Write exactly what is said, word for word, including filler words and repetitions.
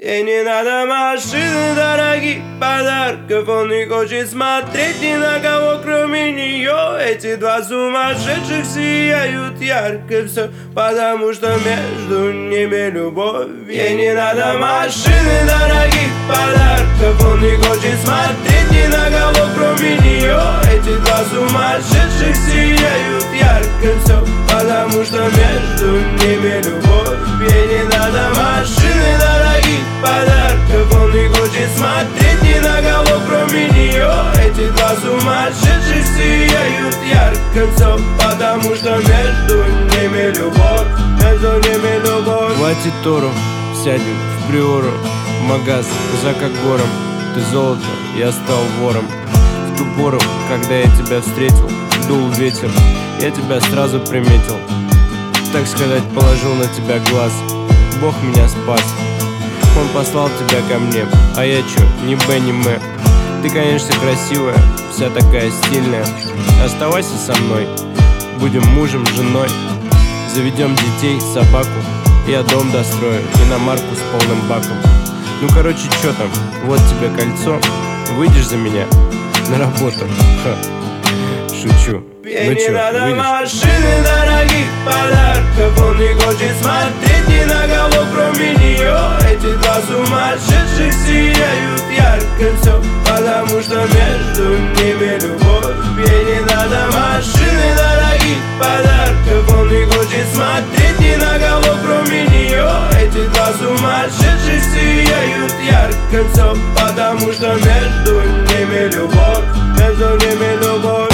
И не надо машины, дорогих подарков. Он не хочет смотреть ни на кого, кроме нее. Эти два сумасшедших сияют ярко. Все потому, что между ними любовь. Ей не надо машины, дорогих подарков. Он не хочет смотреть ни на кого, кроме нее. Эти два сумасшедших сияют ярко. Все потому, что между ними любовь. Ей не надо машины, дорогих подарков. Он не хочет смотреть ни на кого, кроме нее. Эти два сумасшедших сияют ярко. Все потому, что между ними любовь. Между ними любовь. Хватит Тору, сядем в приору. Магаз за Кокором. Ты золото, я стал вором. В ту пору, когда я тебя встретил, дул ветер, я тебя сразу приметил. Так сказать, положил на тебя глаз. Бог меня спас. Он послал тебя ко мне. А я чё, ни Б, ни М. Ты, конечно, красивая, вся такая стильная. Оставайся со мной. Будем мужем, женой. Заведем детей, собаку. Я дом дострою, иномарку с полным баком. Ну, короче, чё там? Вот тебе кольцо. Выйдешь за меня на работу? Ха. Шучу. Ей Ну не чё, надо выйдешь? машины, дорогих подарков. Он не хочет смотреть ни на кого, кроме нее. Эти два сумасшедших сияют ярко. Все потому, что между ними любовь. Ей не надо машины, дорогих подарков. Он не хочет смотреть ни на кого, кроме нее. Эти два сумасшедших сияют ярко. Все потому, что между ними любовь. Между ними любовь.